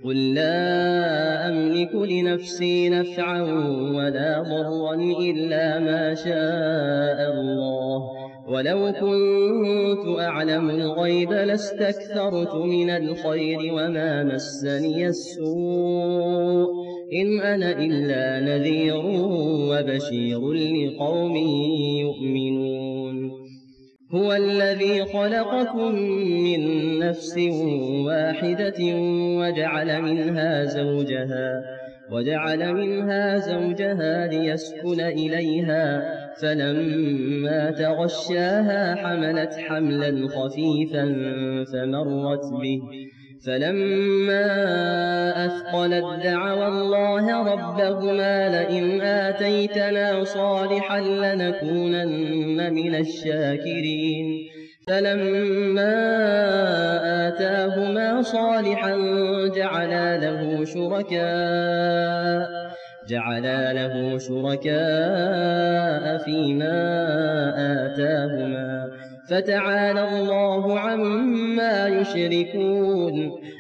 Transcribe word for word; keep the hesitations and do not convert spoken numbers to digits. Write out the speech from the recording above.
قل لا أملك لنفسي نفعا ولا ضرا إلا ما شاء الله، ولو كنت أعلم الغيب لاستكثرت من الخير وما مسني السوء، إن أنا إلا نذير وبشير لقوم يؤمنون. هو الذي خلقكم من نفس واحدة وجعل منها زوجها وجعل منها زوجها ليسكن إليها، فلما تغشاها حملت حملا خفيفا فمرت به، فلما أثقلت دعوا الله ربهما لئن آتيتنا صالحا لنكونن من الشاكرين، فلما آتاهما صالحا جعلا له شركاء جعلا له شركاء فيما آتاهما، فتعالى الله عما يشركون.